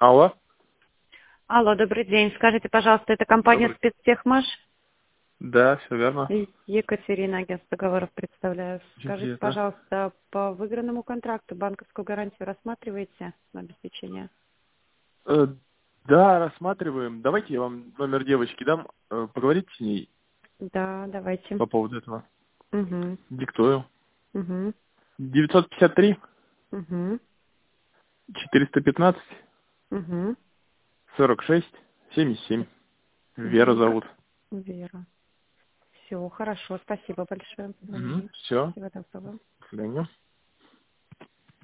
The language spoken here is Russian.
Алло. Алло, добрый день. Скажите, пожалуйста, это компания Добрый. «Спецтехмаш»? Да, все верно. Екатерина, агентство договоров представляю. Очень Скажите, приятно. пожалуйста, по выигранному контракту банковскую гарантию рассматриваете на обеспечение? Э, да, рассматриваем. Давайте я вам номер девочки дам. Поговорите с ней Да, давайте. по поводу этого. Угу, Диктую. угу, 953 угу, 415 угу, 46 77. Вера угу. зовут. Вера. Все, хорошо, спасибо большое. Позвонили. Все. Всего доброго. До свидания.